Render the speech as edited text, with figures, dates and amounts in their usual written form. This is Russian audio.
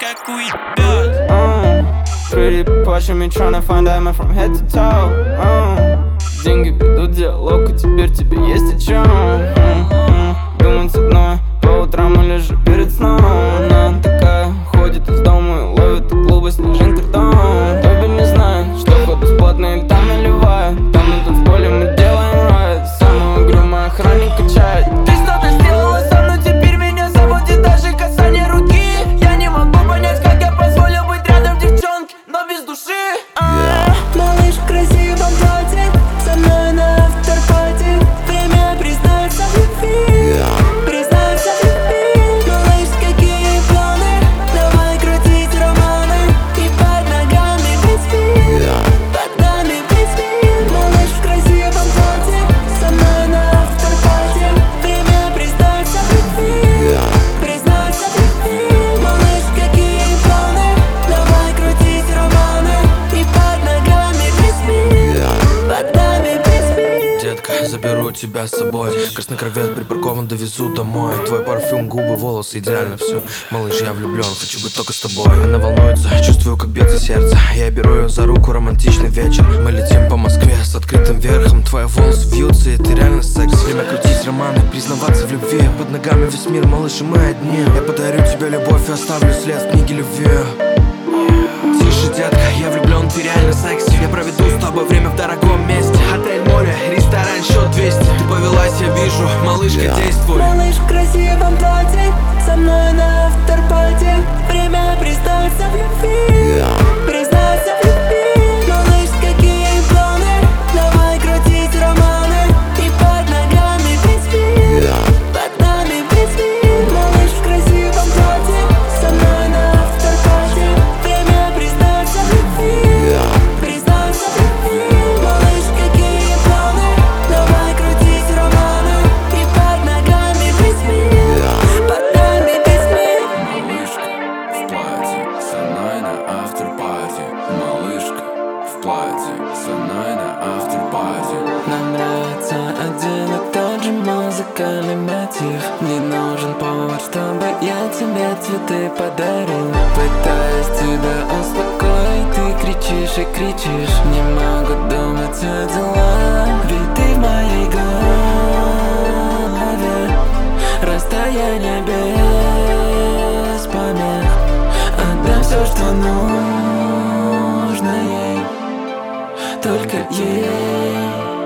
как уебёт. Pretty Pasha me tryna find diamond from head to toe. Деньги ведут диалог, и теперь тебе есть о чем думать одной по утрам или же перед сном. Она такая, ходит из дома и ловит клубы снежинки ртом. Бэби не знает, что вход бесплатный, там наливают. Там на танцполе мы делаем райд. Самый угрюмый охранник качает. Ты что-то сделала со мной, теперь меня заводит даже касание руки. Я не могу понять, как я позволил быть рядом девчонке, но без души. Малыш в красивом платье, со мной на авторпати. Время признаться в любви, признаться в любви. Малыш, какие планы, давай крутить романы. И под ногами песни, под нами песни. Малыш в красивом платье, со мной на авторпати. Время признаться в любви, признаться в любви. Малыш, какие планы, давай крутить романы. И под ногами песни, под нами песни. Детка, заберу тебя с собой. Красный корвет припаркован, довезу домой. Твой парфюм, губы, волосы, идеально все. Малыш, я влюблен, хочу быть только с тобой. Она волнуется, чувствую, как бьется сердце. Я беру ее за руку, романтичный вечер. Мы летим по Москве с открытым верхом. Твои волосы вьются, и ты реально секс. Время крутить романы, признаваться в любви. Под ногами весь мир, малыш, и мы одни. Я подарю тебе любовь и оставлю след в книге любви. Тише, детка, я влюблен, ты реально секси. Я проведу с тобой время в дорогом месте. Отель, море, ресторан, счет 200. Ты повелась, я вижу, малышка, действуй. Малыш в красивом платье, со мной на авторпати. Время признаться в любви, признаться в любви. Малыш, какие планы, давай крутить романы. И под ногами песни, под нами песни. Малыш в красивом платье, со мной на авторпати. Время признаться в любви, признаться в любви. Малыш, какие планы, давай крутить романы. И под ногами песни, под нами песни. Малышка в платье, со мной на автор-пати. Малышка в платье, со мной на автор-пати. Нам нравится один и тот же музыкальный мотив. Не нужен повод, чтобы я тебе цветы подарил. Пытаюсь тебя успокоить, ты кричишь и кричишь. Не могу думать о делах, ведь ты в моей голове. Расстояние без помех. Отдам все, что нужно ей, только ей.